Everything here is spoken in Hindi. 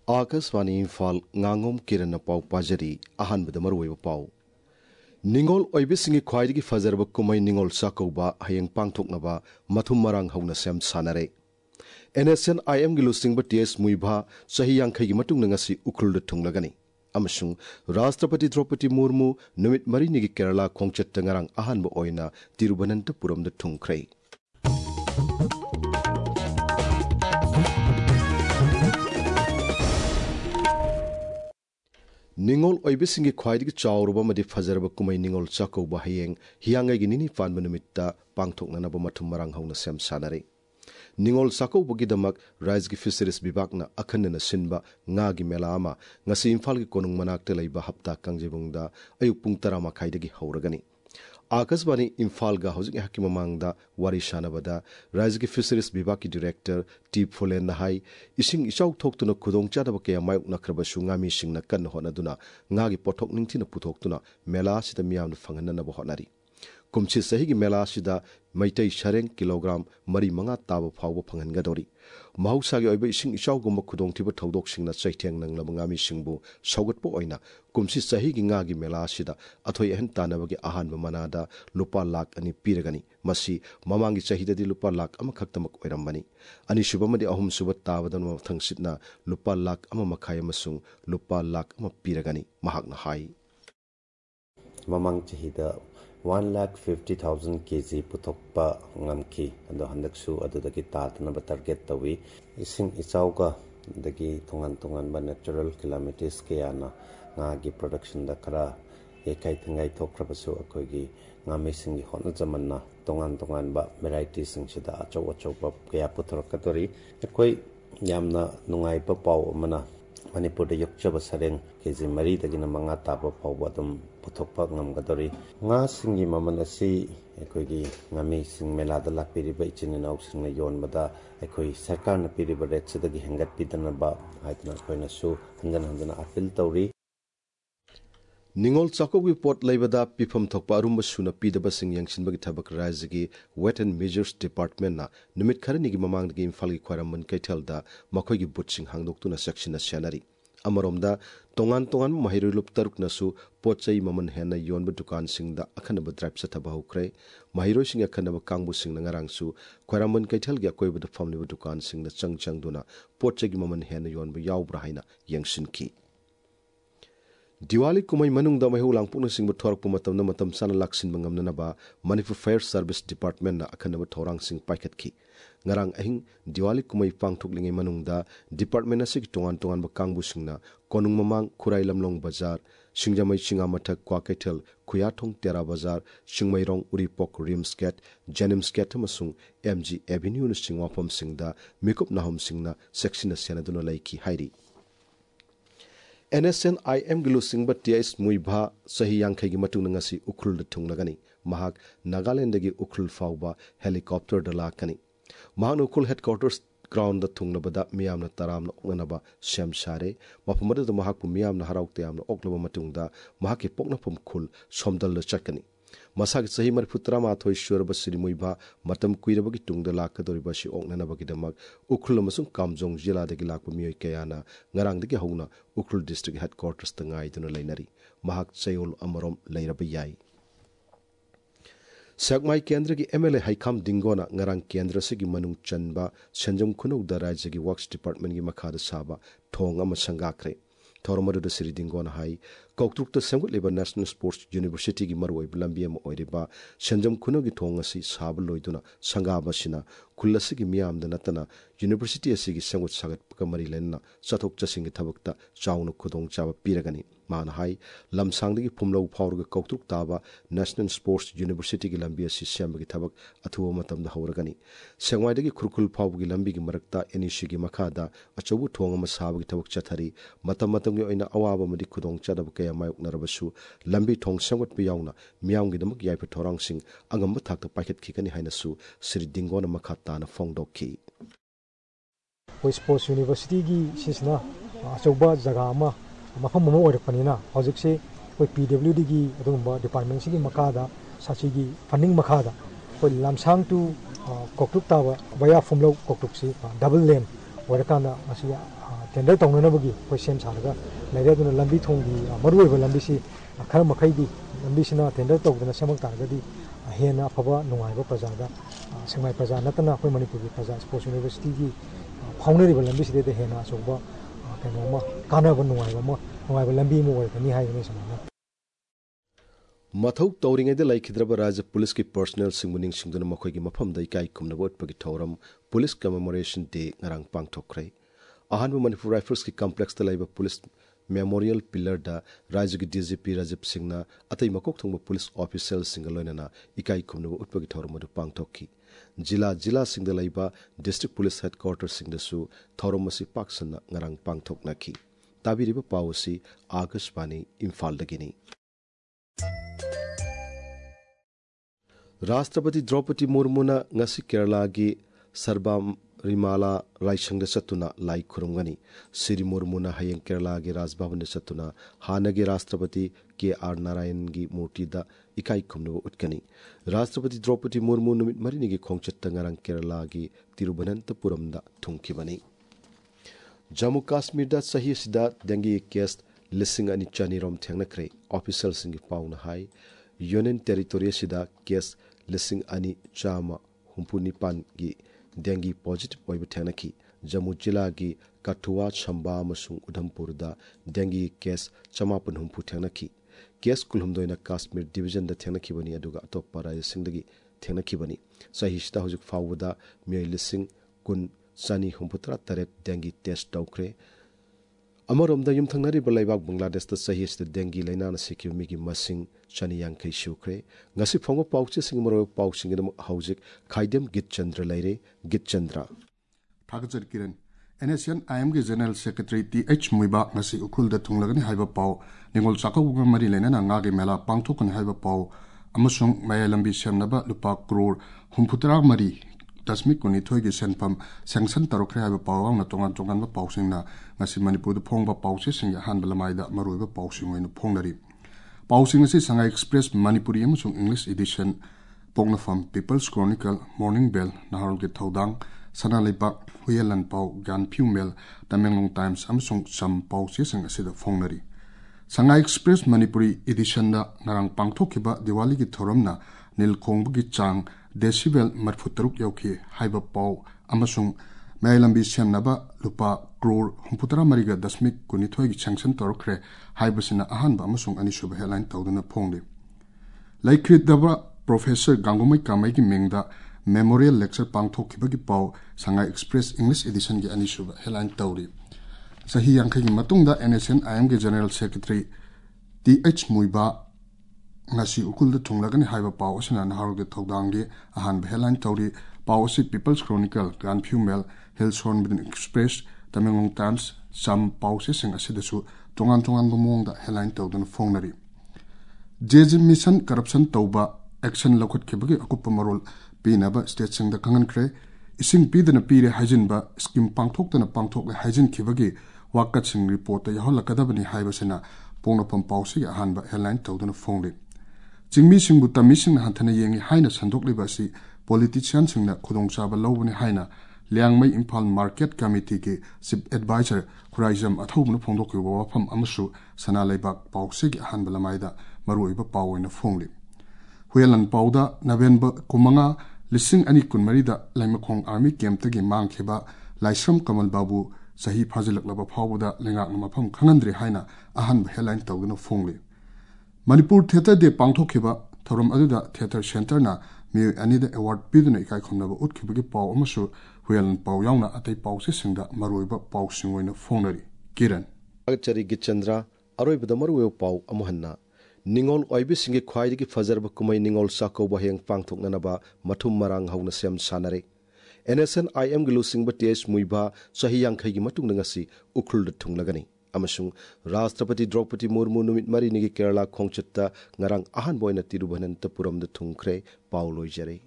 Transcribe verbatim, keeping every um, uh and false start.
आकाशवाणी इम्फाल nganगोम किरण पाव पाजरी अहानबद मरुवे पाव निंगोल ओइबिसिंगी ख्वाइदगी फजरब कुमै निंगोल साकौबा हयेंग पांगथोकनबा मथुम मरांग हौना सेम सानरे एनएसएन आईएम गी लुसिंगबा टीएस मुइभा सही यांखैगी मतुंग नंगसी उखुलद थुंगलगनी अमसुंग राष्ट्रपति द्रौपदी मुर्मू नुमित मरिनिगी केरला खोंगचत ngarang अहानब ओइना तिरुवनंतपुरमद थुंगख्रै निंगोल ओइबिसिंगी ख्वाइदगी चावरबा मदि फजरबा कुमै निंगोल चाकौबा हयेंग हियांगैगी निनि फानबा नुमित्ता पांगथोकननबा मथुम मरांग हौना सेम सानरे निंगोल चाकौबगिदमक राज्यगी फिशरीज विभागना अखन्नना सिनबा ngaगी मेला अमा ngasi इम्फालगी कोनुंग मनाक्ता लैबा हप्ता कांजेबुंगदा अयुक पुंग तरा मखाइदगी हौरगनी आकाशवाणी इम्फालगा हौजिक हकी ममांगदा वारी सानबदा राज्यगी फिशरीज विभागकी डायरेक्टर टी फोलेन नहाई इसिंग इचाउ थोक्तुना खुदोंग चादबा कया मायुक नखरबसु ngaमी सिंगना कन्न होनादुना ngaगी पोथोक निंगथिना पुथोक्तुना मेला सिदा मियामना फंगननबा होनारी कुमसी सहीगी मेला सिदा मैतै सरेंग किलोग्राम मरी मंगा ताबा फावबा फंगनगदोरी महौसागी ओइबा इसिंग इचाउगुम्बा खुदोंथिबा थौदोकसिंगना चैथेंग नंगलबा ngaमी सिंगबु सौगतपो ओइना कुमसी सहीगी ngaगी मेला सिदा अथोय अहन तानबगी अहानबा मनादा लुपा लाख अनि पिरगनी मसी ममांगी चहिददी लुपा लाख अमा खक्तमक ओइरमबनी अनिसुबमदि अहुम सुबा ताबदन मथंगसिदना लुपा लाख अमा मखाय अमसुंग लुपा लाख अमा पिरगनी महाकना हाई ममांग चहिदा one lakh fifty thousand kg पुथोकपा ngamki ando handaksu adudagi tatnaba target tawi ising ichauga dagi tongan tongan ba natural calamities ke yana ngagi production da kara ekai thingai thokrabasu akoigi ngami singi hona jamanna tongan tongan ba varieties sing sida achau achau ba kaya puthorakatori akoi yamna nungai pa paw mana manipur da yokchaba sareng kg mari dagina manga taba pawba dum puthokpa ngamgadori nga singi maman asi ekoigi ngami sing mela da lakpiriba ichinina ausingna yonbada ekoi sarkar na piriba ret sidagi hengat pidana ba haitna koina su handan handan appeal tawri निंगोल चाकौगी पोट लेबदा पिफम थोकपा अरुम सुना पीदबा सिंग यंगसिनबगी थबक राज्यगी वेट एंड मेजर्स डिपार्टमेंट ना निमित खरनिगी ममांगदगी इम्फालगी ख्वारमन कैथलदा मखोगी बुटसिंग हांगदोक्तुना सेक्शनना सेनरी अमरोमदा तोंगान तोंगान महिरुलुप तरुकनसु पोचै ममन हेना योनबा दुकान सिंगदा अखनबा ड्राइव सथबा होख्रै महिरो सिंग अखनबा कांगबु सिंगना ngarangsu ख्वारमन कैथलगी अकोइबदा फमलिबा दुकान सिंगदा चंगचंगदुना पोचैगी ममन हेना योनबा यावब्रा हाइना यंगसिनकी दिवाली कुमै मनुंगदा महु लांगपुना सिंग थोरकपु मतमना मतम साना लाक्सिन बंगमननबा मणिपुर फायर सर्विस डिपार्टमेंट ना अखनबा थोरांग सिंग पाइखतखि ngarang ahing दिवाली कुमै पांगथोकलिङै मनुंगदा डिपार्टमेंट असिग तोंगान तोंगान बा कांगबु सिंगना कोनुंग ममांग खुराई लमलोंग बाजार सिंगजामै सिंगा मथक क्वाकैथल खुयाथोंग तेरा बाजार सिंगमैरोंग उरिपोक रिमस्केट जेनिमस्केट अमसुंग एमजी एवेन्यू न सिंग वाफम सिंगदा मिकुप नाहम सिंगना सेक्शन सेनादुना लैखि हाइरि एनएसएन आईएम गिलु सिंगबा टीएस मुइभा सही यांखैगी मतुंग ngasi उखुल थुंगलगनी महाक नागालैंड दगी उखुल फावबा हेलीकॉप्टर द लाकनी महान उखुल हेडक्वार्टर्स ग्राउंड द थुंगलबदा मियामना तरामना ओंगनबा सेम सारे मफमद महाकपु मियामना हराउते यामना ओक्लबा मतुंगदा महाकि पोकनफम खुल सोमदल चटकनी मसागी सही मरफुतरा माथोय श्वरब सिरिमुइभा मतम कुइरबगी तुंगदा लाकदोरिबा सि ओंगनबगिदमक उखुल अमसुंग कामजोंग जिलादगी लाकपु मियोय कयाना ngarangdagi हौना उखुल डिस्ट्रिक्ट हेडक्वार्टर्स द ngaiduna लैनरी महाक चयोल अमरोम लैरब याई सकमाई केंद्र की एमएलए हाइखाम दिंगोना ngarang केंद्र से की मनुंग चनबा संजम खुनौग द राज्य की वर्क्स डिपार्टमेंट की मखाद साबा थोंग अम संगाख्रे थोरमदुद सिरि दिंगोना हाई कौक्तुक त सेंगुलेबा नेशनल स्पोर्ट्स यूनिवर्सिटी की मरवै लंबी अम ओइरिबा संजम खुनौगी थोंग असि साब लोइदुना संगाबसिना खुल्लसिगी मियाम द नतना यूनिवर्सिटी असिगी सेंगुत सागत पकमरी लेना चथोक चसिंग थबकता चाउन खुदोंग चाबा पिरगनी मान हाई लमसांगदगी फुमलौ फावरग कौक्तुक ताबा नेशनल स्पोर्ट्स यूनिवर्सिटी की लंबी असि सेंबगी थबक अथुवा मतमदा हौरगनी सेंगवाइदगी खुरखुल फावगी लंबी की मरकता एनईसी की मखादा अचौबु थोंग अम साबगी थबक चथरी मतम मतमगी ओइना अवाबा मदि खुदोंग चादब कया मायोकनरबसु लंबी थोंग सेंगवट याउना मियामगिदमक याइफा थोरांगसिंग अंगम थाकता पाइखतखिकनी हाइनसु श्री दिंगोना मखा ताना फोंगदोखि स्पोर्ट्स यूनिवर्सिटी की सिसना अचौबा जगह अमा मफम अमा ओइरकपनिना हौजिकसे कोई पीडब्ल्यूडी की अदुगुंबा डिपार्टमेंट सिगी मखादा साचिगी फंडिंग मखादा कोई लामसांग टू कोक्टुक ताबा बया फुमलो कोक्टुक से डबल लेन ओइरकाना मसी टेंडर तौननबगी अखोई सेम सारगा लेरे अदुना लंबी थोंगी मरुओइबा लंबीसी खर मखैदी लंबीसिना टेंडर तौदना सेमक तारगदी हेन अफबा नुंगाइबा प्रजादा सेंमाइ प्रजा नतना अखोई मणिपुरगी प्रजा स्पोर्ट्स यूनिवर्सिटी फाउनरीबा लंबीसिदे हेना अचौबा कनोमा कानबा नुंगाइबा म नुंगाइबा लंबी म ओइकनी हाइबने समाना मथौ तौरिङैदा लैखिद्रबा राज्य पुलिस की पर्सनल सिंगमुनिंग सिंगदुना मखोइगी मफमदा इकाई खुमनबा उत्पगी थौरम पुलिस कमेमोरेशन डे ngarang पांगथोखरै अहानबा मणिपुर राइफल्स की कॉम्प्लेक्स लाइबा पुलिस मेमोरियल पिलर दा राज्य की डीजीपी राजीव सिंह अतई मकोक थोंबा पुलिस ऑफिशियल सिंह लोइनना इकाई खुमनबा उत्पगी थौरम अदु पांगथोखी जिला जिला सिंह लाइबा डिस्ट्रिक्ट पुलिस हेडक्वार्टर सिंगदसु थौरम असि पाक्सना ngarang पांगथोकनाखी ताबिरिबा पावसी आकाशवाणी इम्फाल दगिनी राष्ट्रपति द्रौपदी मुर्मुना ngasi केरला की सर्बाम रिमाला राइसंग चतुना लाई खुरुमगनी श्री मुर्मुना हयें केरला की राजभवन चतुना हानगे राष्ट्रपति के आर नारायण की मूर्ति दा इकाई खुमनबो उठकनी राष्ट्रपति द्रौपदी मुर्मु नुमित मरिनी की खोंगचत्ता ngarang केरला की तिरुवनंतपुरम दा थुंगखिबनी जम्मू कश्मीर दा सही सिदा डेंगी केस लिसिंग अनि चनीरोम थेंगनख्रे ऑफिशियल सिंग पाउना हाई यूनियन टेरिटोरी सिदा केस लिसिंग अनि चामा हुंपुनिपान की डेंगी पॉजिटिव ओइब थेंगनखी जम्मू जिला की कठुआ छंबा मसुंग उधमपुर दा डेंगी केस चमापन हुंपु थेंगनखी केस कुलहुमदोइना कश्मीर डिवीजन दा थेंगनखिबनी अदुगा अतोप्पा राज्यसिंगदगी थेंगनखिबनी सही सिदा हुजुक फावदा मिय लिसिंग कुन सनी हुंपुतरा तरेत डेंगी टेस्ट तौख्रे अमरोमदा युमथंगनरिबा लाइबाक बांग्लादेश दा सही सिदा डेंगी लाइनाना सिखिब मिगी मसिंग चनी यांखै सुख्रे ngasi phongo pauche sing maro pauching dam hauzik khaidem gitchandra laire gitchandra thagajat kiran nation im ge general secretary th muiba ngasi ukhul da thunglagani haiba pau ningol chakaw ga mari lena na nga ge mela pangthokani haiba pau amasung mayalambi semnaba lupa crore humputra mari tasmik kuni thoi ge senpam sanction tarokre haiba pau ang na tongan tongan ba pausing na ngasi manipur da phongba pauche sing han balamai da maroiba pausing oina phongnari Pausing asi Shanghai Express Manipuri amasung English edition pongna from People's Chronicle Morning Bell naharol ke thodang sana lepak huyalan pau gan phumel Tamenglong Times amasung sam pau se sang asida phongnari Shanghai Express Manipuri edition da narang pangthokiba Diwali ki thoramna nilkhongbu ki chang decibel marfutaruk yauki haiba pau amasung Mailambi semnaba lupa crore humputara mariga dasmik kunithoi gi sanction torokre haibasina ahanba amasung anisuba headline tawduna phongde laikrit daba professor gangumai kamai gi mengda memorial lecture pangthokiba gi pau Shanghai Express English edition gi anisuba headline tawri sahi yankhai gi matungda N S N I M gi general secretary T H Muiba ngasi ukulda thunglagani haiba pau asina naharug de thodang gi ahanba headline tawri Pausi People's Chronicle Grand Phumel Hillshorn Bidin Express Tamenglong Times Sam Pausi sing asidasu tongan tongan bumong da headline tawdun phongnari J J Mission Corruption Tauba Action Lokhut Kibagi Akupa Marol Pinaba State Sing da Kangan Kre Ising Pidana Pire Hajin ba Scheme Pangthok Dana Pangthok Hajin Kibagi Wakat Sing Report Yahola Kadabani Haibasina Pongna Pam Pausi Ahanba headline tawdun phongri Jingmi Sing Buta Mission Hantana Yengi Haina Sandok Libasi Politicians sing na khudong chaba lobani haina liangmai Imphal Market Committee ki chief advisor khuraizam athobna phongdok ki wafam amasu sana laibak pause gi han balamaida maruiba pawoina phongli huelan pauda November kumanga lising ani kunmari da laimakhong army camp tagi mangkheba laisram kamal babu sahi phajilak laba phawda lengak na mafam khangandri haina ahan headline tawgna phongli Manipur theater de pangthokheba thoram aduda theater center na mi anida award piduna ikai khomnaba utkibagi paw amasu huelan paw yauna atai paw se singda maroiba paw singoina phonari kiran agchari gichandra aroibada maruwe paw amuhanna ningol oibi singi khwaidigi fajarba kumai ningol sako baheng pangthoknanaba mathum marang hauna sem sanare N S N I M gilu singba ts muiba sahi yankhai gi matung ngasi ukhul thunglagani amasung Rashtrapati Draupadi Murmu numit mari nigi Kerala khongchatta ngarang ahan boina Tirubhananthapuram da thungkhre pauloi jare